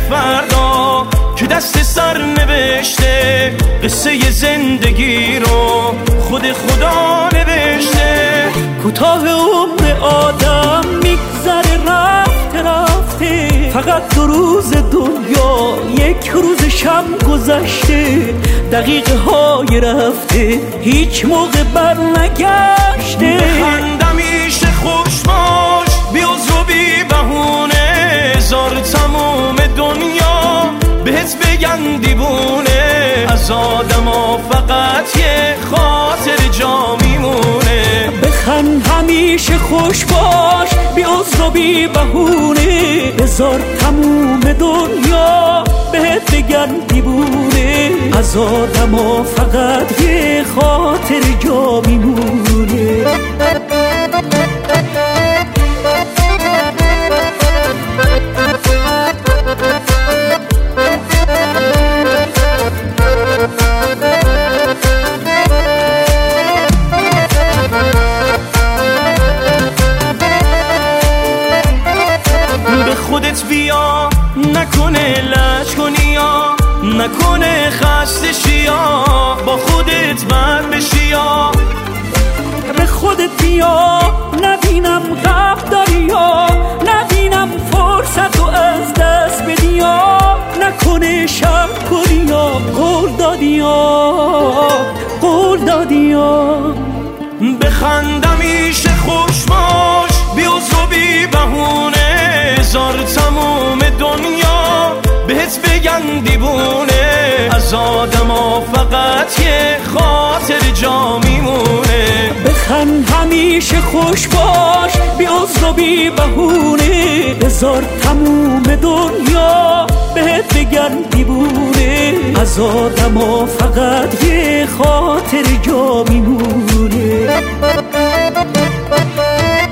فردا که دست سر نوشته قصه زندگی رو خود خدا نوشته. کوتاه عمر آدم میگذره رفته رفته، فقط 2 روز دنیا 1 روز شب گذشته، دقیقه های رفته هیچ موقع بر نگشته. بخندم میشه خوش باش بی عذر و بی بهونه، زار تموم دنیا بهت بگن دیوونه، از آدما فقط یه خاطر جا میمونه. بخند همیشه خوش باش بی عذر و بی بهونه، بذار تموم دنیا بهت بگن دیوونه، از آدما فقط یه خاطر جا میمونه. خودت بیا نکنه لج کنی یا نکنه خسته شیا، با خودت بد بشی یا به خودت بیا نبینم غف داری یا نبینم فرصت و از دست بدی یا نکنه شب کنی یا قول دادی یا بخندم میشه خوش باش بی عذر و بی بهونه، زار تموم دنیا بهت بگن دیوونه، از آدما فقط یه خاطر جا میمونه. بخند همیشه خوش باش بی عذر و بی بهونه، بذار تموم دنیا بهت بگن دیوونه، از آدما فقط یه خاطر جا میمونه.